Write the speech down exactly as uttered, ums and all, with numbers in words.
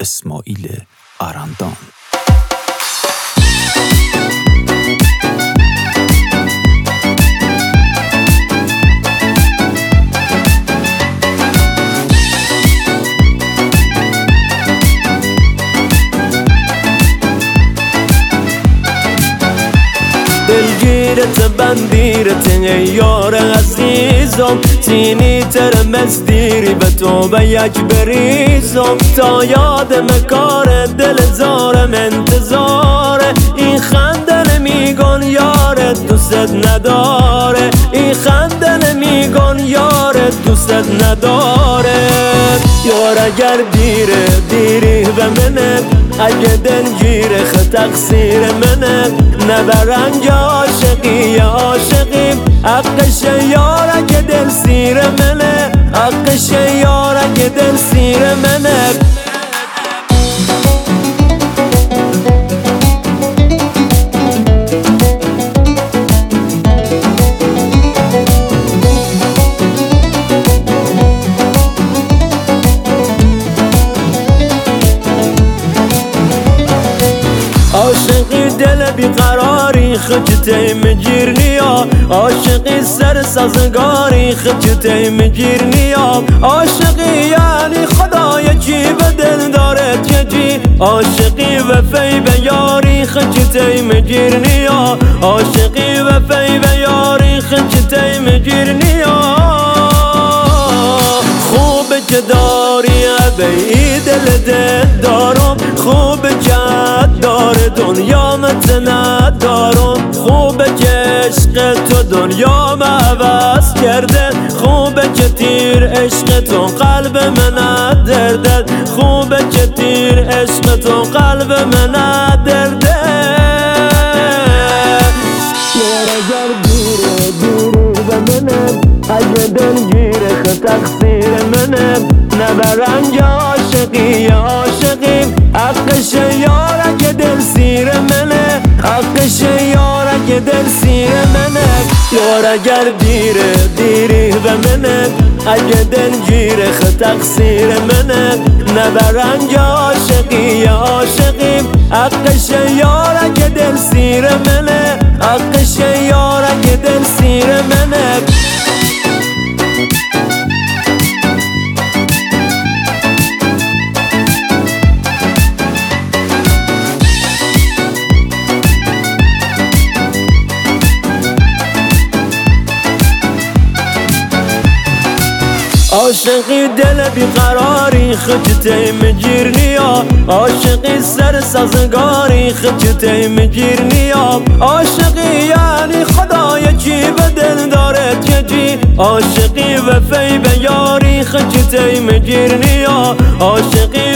اسماعیل اراندان. دلگیرت بندیرت ای یار عزیزم، تینی تر مزدیری به تو به یک بریزم، تا یادم کار دل زارم انتظاره، این خنده نمیگن یارت دوست نداره، این خنده نمیگن یارت دوست نداره. یار اگر دیره دیری و منت، اگه دلگیره خ تقصیر منت، نبرنگ عاشقی عاشقیم، حقش یار اگه دل سیر منه، حقش یار اگه دل سیر منه. عاشقی دل بیقراری خجته مگیرنیا، عاشقی سر سازگاری خجته مگیرنیا، عاشقی یعنی خدای چی به دل دارد که جی، عاشقی وفای به یاری خجته مگیرنیا، عاشقی وفای به یاری خجته مگیرنیا. خوب که داری ابی دل دل دارم، خوب که دار دنیا مت ندارم، خوبه که عشق تو دنیا ما عوض کرده، خوبه که تیر عشق تو قلب من درده، خوبه که تیر عشق تو قلب من درده. یار اگر دیره دیری به منه، اگه دلگیره خ تقصیر منه، نبرنگ عاشقی عاشقیم، حقش یار اگه دل سیر منه، حقش یار اگه دل سیر منه. یار اگر دیره دیری و منه، اگه دلگیره خ تقصیر منه، نبرنگ عاشقی عاشقیم، حقش یار اگه دل سیر منه، حقش یار اگه دل سیر منه. عاشقی دل بیقراری خجته مگیرنیا، عاشقی سر سازگاری خجته مگیرنیا، عاشقی یعنی خدای چی به دل دارد که جی، عاشقی وفای به یاری خجته مگیرنیا، عاشقی